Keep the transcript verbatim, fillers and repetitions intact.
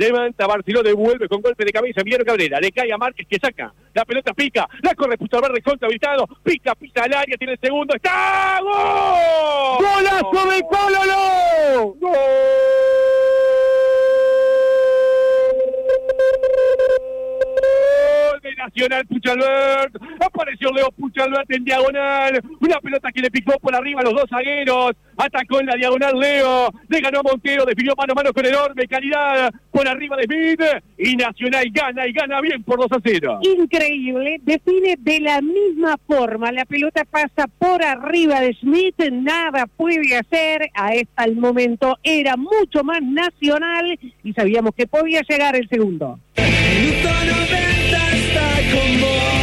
levanta Barceló, devuelve con golpe de cabeza, Emiliano Cabrera, le cae a Márquez que saca, la pelota pica, la corre Puchalver recontra habilitado, pica, pisa al área, tiene el segundo, ¡está! ¡Gol! ¡Golazo de Cololo! ¡Gol! De Nacional Puchalver, apareció Leo Puchalver en diagonal, una pelota que le picó por arriba a los dos zagueros, atacó en la diagonal Leo, le ganó a Montero, definió mano a mano con enorme calidad por arriba de Smith, y Nacional gana y gana bien por dos a cero. Increíble, define de la misma forma, la pelota pasa por arriba de Smith, nada puede hacer, a hasta el momento era mucho más Nacional y sabíamos que podía llegar el segundo. Minuto noventa está con vos.